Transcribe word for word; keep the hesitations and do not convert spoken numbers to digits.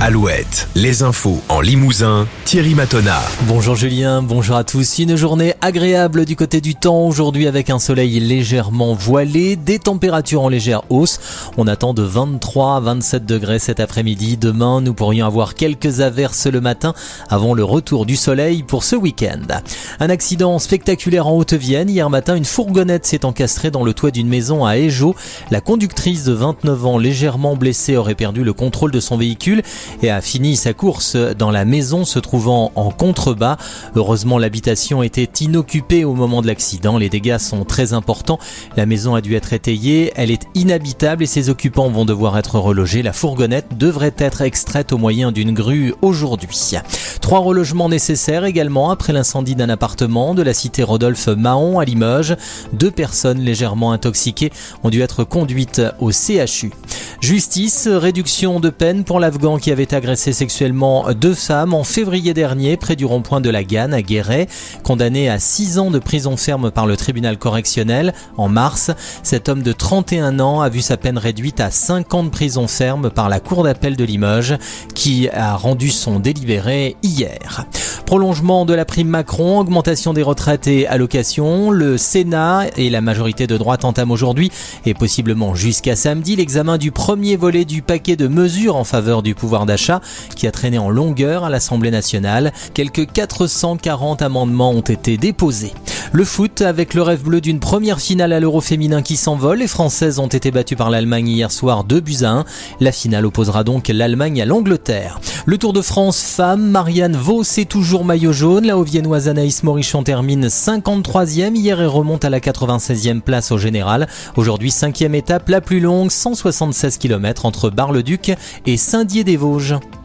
Alouette, les infos en Limousin, Thierry Matonna. Bonjour Julien, bonjour à tous. Une journée agréable du côté du temps aujourd'hui avec un soleil légèrement voilé, des températures en légère hausse. On attend de vingt-trois à vingt-sept degrés cet après-midi. Demain, nous pourrions avoir quelques averses le matin avant le retour du soleil pour ce week-end. Un accident spectaculaire en Haute-Vienne. Hier matin, une fourgonnette s'est encastrée dans le toit d'une maison à Éjot. La conductrice de vingt-neuf ans, légèrement blessée, aurait perdu le contrôle de son véhicule et a fini sa course dans la maison se trouvant en contrebas. Heureusement, l'habitation était inoccupée au moment de l'accident. Les dégâts sont très importants. La maison a dû être étayée. Elle est inhabitable et ses occupants vont devoir être relogés. La fourgonnette devrait être extraite au moyen d'une grue aujourd'hui. Trois relogements nécessaires également après l'incendie d'un appartement de la cité Rodolphe Mahon à Limoges. Deux personnes légèrement intoxiquées ont dû être conduites au C H U. Justice, réduction de peine pour l'Afghan qui avait agressé sexuellement deux femmes en février dernier près du rond-point de la Ganne à Guéret. Condamné à six ans de prison ferme par le tribunal correctionnel en mars, cet homme de trente et un ans a vu sa peine réduite à cinq ans de prison ferme par la cour d'appel de Limoges qui a rendu son délibéré hier. Prolongement de la prime Macron, augmentation des retraites et allocations. Le Sénat et la majorité de droite entament aujourd'hui et possiblement jusqu'à samedi l'examen du premier volet du paquet de mesures en faveur du pouvoir d'achat qui a traîné en longueur à l'Assemblée nationale. Quelques quatre cent quarante amendements ont été déposés. Le foot, avec le rêve bleu d'une première finale à l'Euro féminin qui s'envole, les Françaises ont été battues par l'Allemagne hier soir deux buts à un. La finale opposera donc l'Allemagne à l'Angleterre. Le Tour de France femme, Marianne Vos est toujours maillot jaune. La Haut-Viennoise Anaïs Morichon termine cinquante-troisième hier et remonte à la quatre-vingt-seizième place au général. Aujourd'hui, cinquième étape la plus longue, cent soixante-seize kilomètres entre Bar-le-Duc et Saint-Dié-des-Vosges.